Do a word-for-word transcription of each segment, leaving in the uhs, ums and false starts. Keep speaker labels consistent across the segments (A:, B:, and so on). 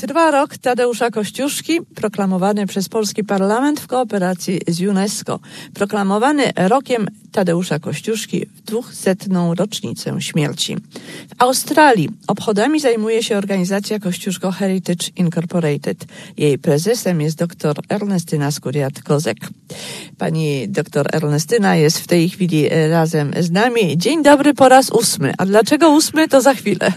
A: Trwa rok Tadeusza Kościuszki, proklamowany przez polski parlament w kooperacji z UNESCO. Proklamowany rokiem Tadeusza Kościuszki w dwusetną rocznicę śmierci. W Australii obchodami zajmuje się organizacja Kościuszko Heritage Incorporated. Jej prezesem jest dr Ernestyna Skuriat-Kozek. Pani dr Ernestyna jest w tej chwili razem z nami. Dzień dobry po raz ósmy. A dlaczego ósmy, to za chwilę.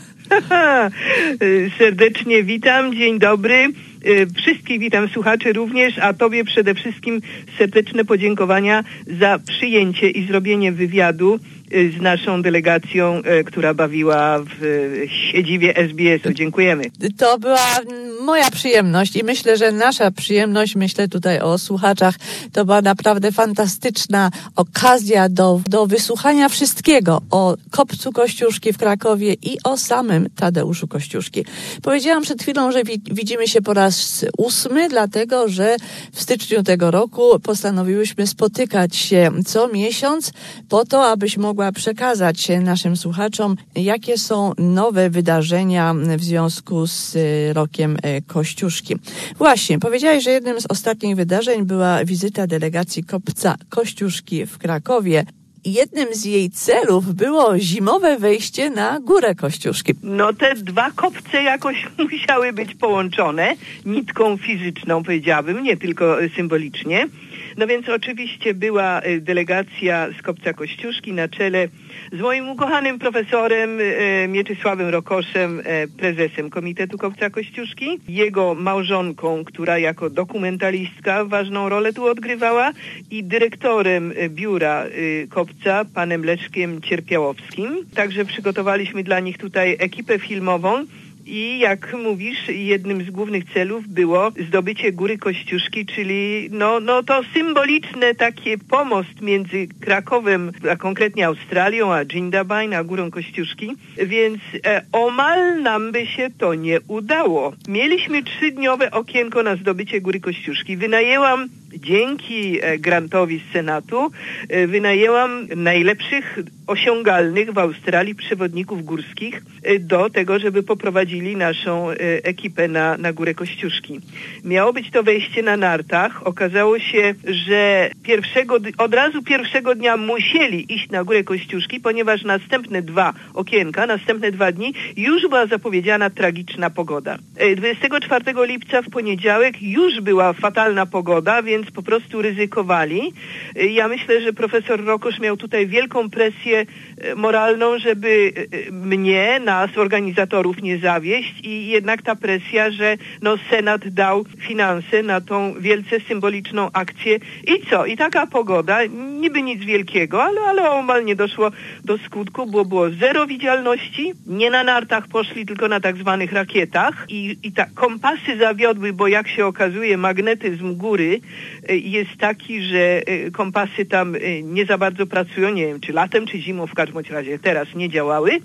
B: Serdecznie witam, dzień dobry. Wszystkich witam, słuchaczy również, a Tobie przede wszystkim serdeczne podziękowania za przyjęcie i zrobienie wywiadu z naszą delegacją, która bawiła w siedzibie S B S-u. Dziękujemy.
A: To była moja przyjemność i myślę, że nasza przyjemność, myślę tutaj o słuchaczach, to była naprawdę fantastyczna okazja do, do wysłuchania wszystkiego o kopcu Kościuszki w Krakowie i o samym Tadeuszu Kościuszki. Powiedziałam przed chwilą, że wi- widzimy się po raz ósmy, dlatego że w styczniu tego roku postanowiłyśmy spotykać się co miesiąc po to, abyś mogła przekazać naszym słuchaczom, jakie są nowe wydarzenia w związku z rokiem Kościuszki. Właśnie, powiedziałeś, że jednym z ostatnich wydarzeń była wizyta delegacji kopca Kościuszki w Krakowie. Jednym z jej celów było zimowe wejście na Górę Kościuszki.
B: No te dwa kopce jakoś musiały być połączone nitką fizyczną, powiedziałabym, nie tylko symbolicznie. No więc oczywiście była delegacja z kopca Kościuszki na czele z moim ukochanym profesorem e, Mieczysławem Rokoszem, e, prezesem Komitetu Kopca Kościuszki, jego małżonką, która jako dokumentalistka ważną rolę tu odgrywała, i dyrektorem e, biura e, kopca, panem Leszkiem Cierpiałowskim. Także przygotowaliśmy dla nich tutaj ekipę filmową. I jak mówisz, jednym z głównych celów było zdobycie Góry Kościuszki, czyli no, no to symboliczne takie pomost między Krakowem, a konkretnie Australią, a Jindabyne, a Górą Kościuszki, więc e, omal nam by się to nie udało. Mieliśmy trzydniowe okienko na zdobycie Góry Kościuszki. Wynajęłam dzięki grantowi z Senatu, wynajęłam najlepszych osiągalnych w Australii przewodników górskich do tego, żeby poprowadzili naszą ekipę na, na Górę Kościuszki. Miało być to wejście na nartach. Okazało się, że pierwszego, od razu pierwszego dnia musieli iść na Górę Kościuszki, ponieważ następne dwa okienka, następne dwa dni już była zapowiedziana tragiczna pogoda. dwudziestego czwartego lipca w poniedziałek już była fatalna pogoda, więc po prostu ryzykowali. Ja myślę, że profesor Rokosz miał tutaj wielką presję moralną, żeby mnie, nas, organizatorów nie zawieść, i jednak ta presja, że no Senat dał finanse na tą wielce symboliczną akcję. I co? I taka pogoda, niby nic wielkiego, ale, ale omal nie doszło do skutku, bo było zero widzialności, nie na nartach poszli, tylko na tak zwanych rakietach, i, i tak kompasy zawiodły, bo jak się okazuje, magnetyzm góry jest taki, że kompasy tam nie za bardzo pracują, nie wiem, czy latem, czy zimą, w każdym razie teraz nie działały,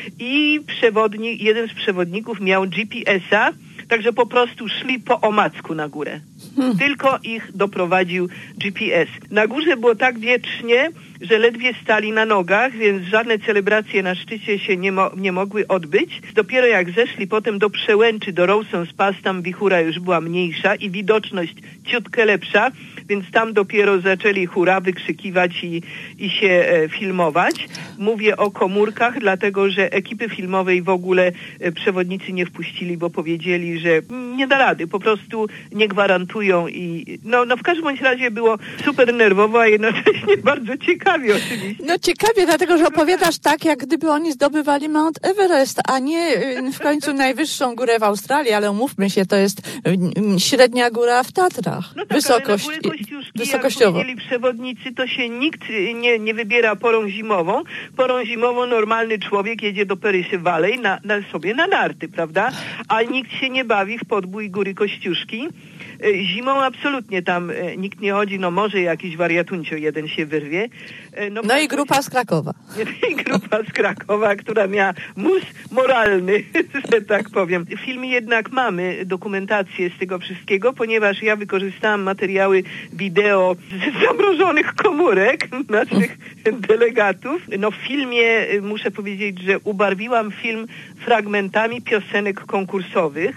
B: i przewodnik, jeden z przewodników miał G P S-a, także po prostu szli po omacku na górę. Hmm. Tylko ich doprowadził G P S. Na górze było tak wietrznie, że ledwie stali na nogach, więc żadne celebracje na szczycie się nie, mo- nie mogły odbyć. Dopiero jak zeszli potem do przełęczy, do Rawson's Pass, tam wichura już była mniejsza i widoczność ciutkę lepsza, więc tam dopiero zaczęli hura wykrzykiwać i, i się e, filmować. Mówię o komórkach, dlatego że ekipy filmowej w ogóle e, przewodnicy nie wpuścili, bo powiedzieli, że nie da rady, po prostu nie gwarantują. I no, no w każdym bądź razie było super nerwowo, a jednocześnie bardzo ciekawie oczywiście.
A: No ciekawie, dlatego że opowiadasz tak, jak gdyby oni zdobywali Mount Everest, a nie w końcu najwyższą górę w Australii, ale umówmy się, to jest średnia góra w Tatrach.
B: No tak,
A: Wysokość,
B: ale na Górę Kościuszki,
A: wysokościowo.
B: Jak powiedzieli przewodnicy, to się nikt nie, nie wybiera porą zimową. Porą zimową normalny człowiek jedzie do Perry Valley na, na sobie na narty, prawda? A nikt się nie bawi w podbój Góry Kościuszki. Zimą absolutnie tam nikt nie chodzi, no może jakiś wariatuncio jeden się wyrwie.
A: No, no i grupa z Krakowa.
B: I grupa z Krakowa, która miała mus moralny, że tak powiem. W filmie jednak mamy dokumentację z tego wszystkiego, ponieważ ja wykorzystałam materiały wideo z zamrożonych komórek naszych delegatów. No w filmie muszę powiedzieć, że ubarwiłam film fragmentami piosenek konkursowych.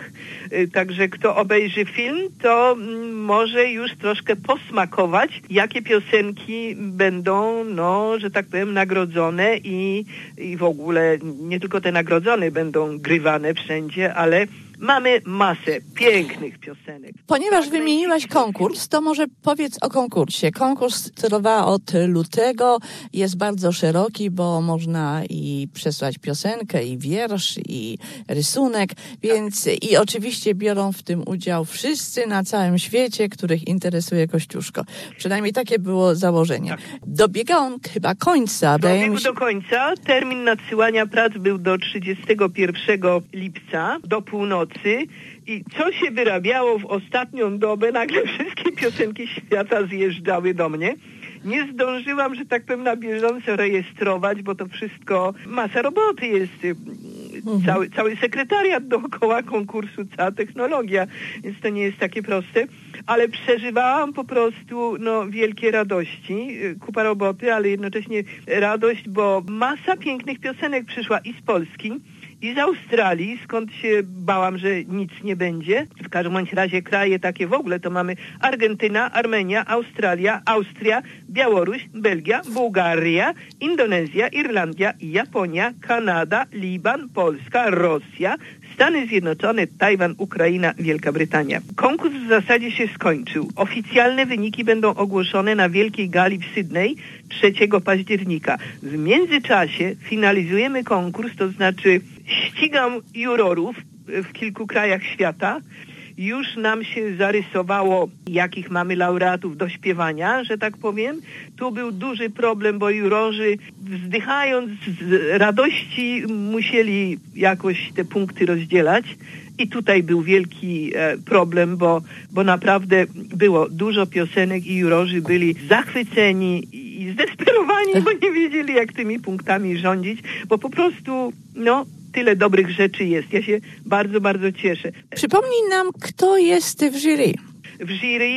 B: Także kto obejrzy film, to może już troszkę posmakować, jakie piosenki będą, no, że tak powiem, nagrodzone i, i w ogóle nie tylko te nagrodzone będą grywane wszędzie, ale mamy masę pięknych piosenek.
A: Ponieważ wymieniłaś konkurs, to może powiedz o konkursie. Konkurs trwa od lutego, jest bardzo szeroki, bo można i przesłać piosenkę, i wiersz, i rysunek, więc i oczywiście biorą w tym udział wszyscy na całym świecie, których interesuje Kościuszko. Przynajmniej takie było założenie. Tak. Dobiega on chyba końca.
B: Dobiegł do końca. Termin nadsyłania prac był do trzydziestego pierwszego lipca, do północy. I co się wyrabiało w ostatnią dobę, nagle wszystkie piosenki świata zjeżdżały do mnie. Nie zdążyłam, że tak powiem, na bieżąco rejestrować, bo to wszystko, masa roboty jest, mhm. cały, cały sekretariat dookoła konkursu, cała technologia, więc to nie jest takie proste. Ale przeżywałam po prostu no, wielkie radości, kupa roboty, ale jednocześnie radość, bo masa pięknych piosenek przyszła i z Polski, i z Australii, skąd się bałam, że nic nie będzie. W każdym bądź razie kraje takie w ogóle to mamy Argentyna, Armenia, Australia, Austria, Białoruś, Belgia, Bułgaria, Indonezja, Irlandia, Japonia, Kanada, Liban, Polska, Rosja, Stany Zjednoczone, Tajwan, Ukraina, Wielka Brytania. Konkurs w zasadzie się skończył. Oficjalne wyniki będą ogłoszone na Wielkiej Gali w Sydney trzeciego października. W międzyczasie finalizujemy konkurs, to znaczy ścigam jurorów w kilku krajach świata. Już nam się zarysowało, jakich mamy laureatów do śpiewania, że tak powiem. Tu był duży problem, bo jurorzy, wzdychając z radości, musieli jakoś te punkty rozdzielać. I tutaj był wielki e, problem, bo, bo naprawdę było dużo piosenek i jurorzy byli zachwyceni i, i zdesperowani, bo nie wiedzieli, jak tymi punktami rządzić, bo po prostu, no, tyle dobrych rzeczy jest. Ja się bardzo, bardzo cieszę.
A: Przypomnij nam, kto jest w jury.
B: W jury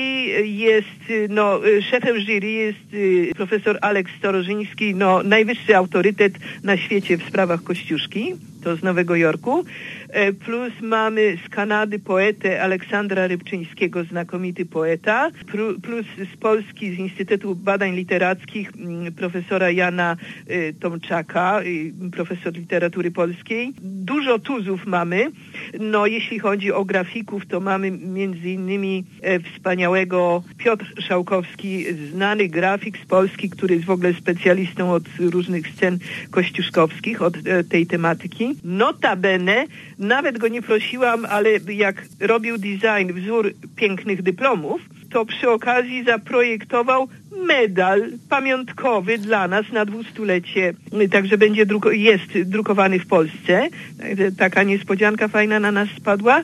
B: jest, no, szefem jury jest profesor Aleks Storożyński, no, najwyższy autorytet na świecie w sprawach Kościuszki, to z Nowego Jorku. Plus mamy z Kanady poetę Aleksandra Rybczyńskiego, znakomity poeta. Plus z Polski, z Instytutu Badań Literackich profesora Jana Tomczaka, profesor literatury polskiej. Dużo tuzów mamy. No, jeśli chodzi o grafików, to mamy między innymi wspaniałego Piotr Szałkowski, znany grafik z Polski, który jest w ogóle specjalistą od różnych scen kościuszkowskich, od tej tematyki. Notabene, nawet go nie prosiłam, ale jak robił design, wzór pięknych dyplomów, to przy okazji zaprojektował medal pamiątkowy dla nas na dwustulecie. Także będzie druko- jest drukowany w Polsce. Taka niespodzianka fajna na nas spadła.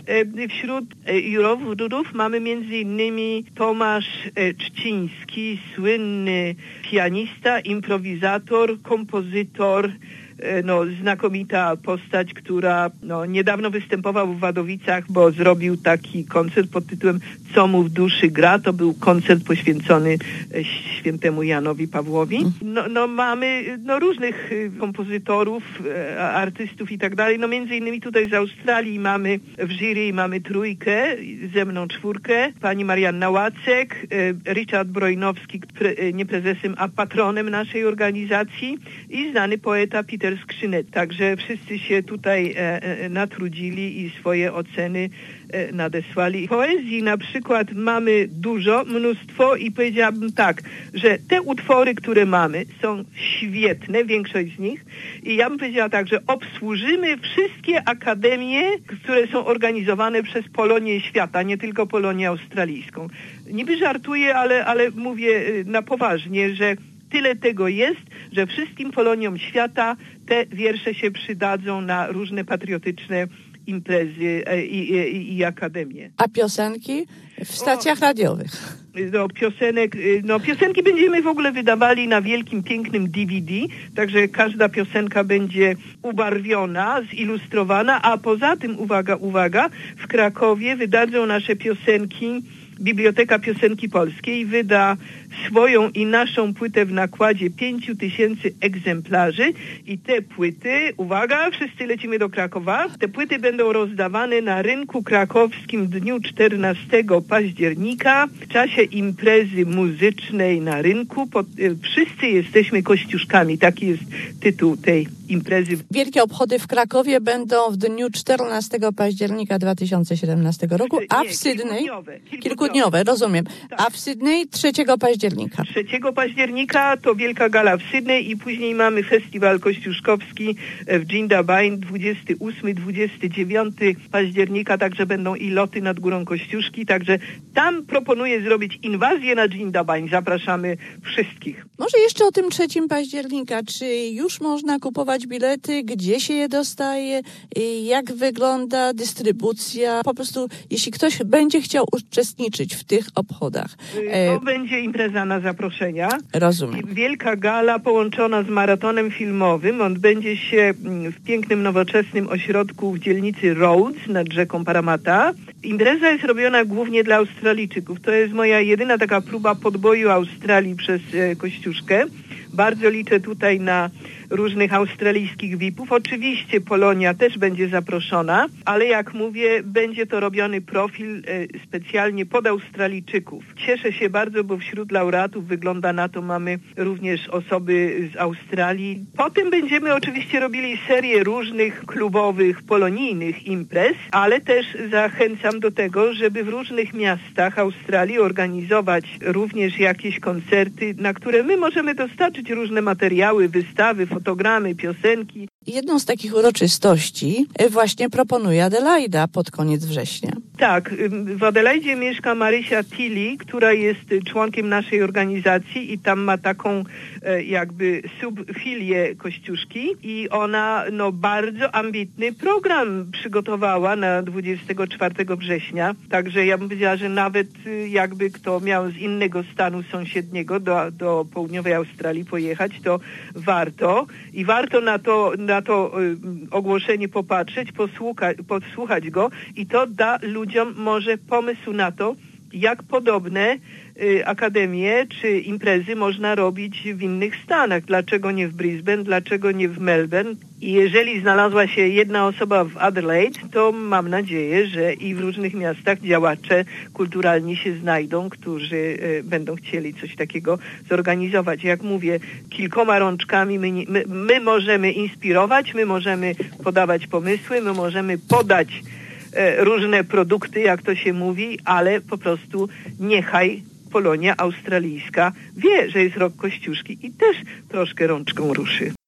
B: Wśród jurorów mamy między innymi Tomasz Czciński, słynny pianista, improwizator, kompozytor, no, znakomita postać, która no, niedawno występował w Wadowicach, bo zrobił taki koncert pod tytułem Co mu w duszy gra. To był koncert poświęcony świętemu Janowi Pawłowi. No, no mamy no, różnych kompozytorów, artystów i tak dalej. No między innymi tutaj z Australii mamy w jury mamy trójkę, ze mną czwórkę, pani Marianna Łacek, Richard Brojnowski, nie prezesem, a patronem naszej organizacji i znany poeta Peter Skrzynet. Także wszyscy się tutaj e, e, natrudzili i swoje oceny e, nadesłali. Poezji na przykład mamy dużo, mnóstwo i powiedziałabym tak, że te utwory, które mamy, są świetne, większość z nich, i ja bym powiedziała tak, że obsłużymy wszystkie akademie, które są organizowane przez Polonię Świata, nie tylko Polonię Australijską. Niby żartuję, ale, ale mówię na poważnie, że tyle tego jest, że wszystkim Poloniom świata te wiersze się przydadzą na różne patriotyczne imprezy i, i, i akademie.
A: A piosenki w stacjach o, radiowych?
B: No, piosenek, no, piosenki będziemy w ogóle wydawali na wielkim, pięknym D V D, także każda piosenka będzie ubarwiona, zilustrowana, a poza tym, uwaga, uwaga, w Krakowie wydadzą nasze piosenki Biblioteka Piosenki Polskiej wyda swoją i naszą płytę w nakładzie pięciu tysięcy egzemplarzy i te płyty, uwaga, wszyscy lecimy do Krakowa, te płyty będą rozdawane na rynku krakowskim w dniu czternastego października w czasie imprezy muzycznej na rynku. Pod, y, wszyscy jesteśmy kościuszkami, taki jest tytuł tej imprezy.
A: Wielkie obchody w Krakowie będą w dniu czternastego października dwa tysiące siedemnastego roku, a w
B: Nie,
A: Sydney...
B: kilkudniowe, kilkudniowe.
A: Kilkudniowe, rozumiem.
B: Tak.
A: A w Sydney trzeciego października.
B: trzeciego października to wielka gala w Sydney i później mamy festiwal kościuszkowski w Jindabyne dwudziestego ósmego dwudziestego dziewiątego października, także będą i loty nad Górą Kościuszki, także tam proponuję zrobić inwazję na Jindabyne. Zapraszamy wszystkich.
A: Może jeszcze o tym trzeciego października. Czy już można kupować bilety? Gdzie się je dostaje? Jak wygląda dystrybucja? Po prostu, jeśli ktoś będzie chciał uczestniczyć w tych obchodach.
B: To e... będzie impreza na zaproszenia.
A: Rozumiem.
B: Wielka gala połączona z maratonem filmowym. On będzie się w pięknym, nowoczesnym ośrodku w dzielnicy Rhodes nad rzeką Parramatta. Impreza jest robiona głównie dla Australijczyków. To jest moja jedyna taka próba podboju Australii przez e, Kościuszkę. Bardzo liczę tutaj na różnych australijskich V I P-ów. Oczywiście Polonia też będzie zaproszona, ale jak mówię, będzie to robiony profil e, specjalnie pod Australijczyków. Cieszę się bardzo, bo wśród laureatów wygląda na to, mamy również osoby z Australii. Potem będziemy oczywiście robili serię różnych klubowych, polonijnych imprez, ale też zachęcam do tego, żeby w różnych miastach Australii organizować również jakieś koncerty, na które my możemy dostarczyć różne materiały, wystawy, fotogramy, piosenki.
A: Jedną z takich uroczystości właśnie proponuje Adelaida pod koniec września.
B: Tak, w Adelaidzie mieszka Marysia Tilly, która jest członkiem naszej organizacji i tam ma taką jakby subfilię Kościuszki i ona no bardzo ambitny program przygotowała na dwudziestego czwartego września. Także ja bym powiedziała, że nawet jakby kto miał z innego stanu sąsiedniego do, do południowej Australii pojechać, to warto i warto na to, na to y, ogłoszenie popatrzeć, posłuchać, posłuchać go i to da ludziom może pomysł na to, jak podobne y, akademie czy imprezy można robić w innych stanach. Dlaczego nie w Brisbane, dlaczego nie w Melbourne? I jeżeli znalazła się jedna osoba w Adelaide, to mam nadzieję, że i w różnych miastach działacze kulturalni się znajdą, którzy y, będą chcieli coś takiego zorganizować. Jak mówię, kilkoma rączkami my, my, my możemy inspirować, my możemy podawać pomysły, my możemy podać różne produkty, jak to się mówi, ale po prostu niechaj Polonia australijska wie, że jest rok Kościuszki i też troszkę rączką ruszy.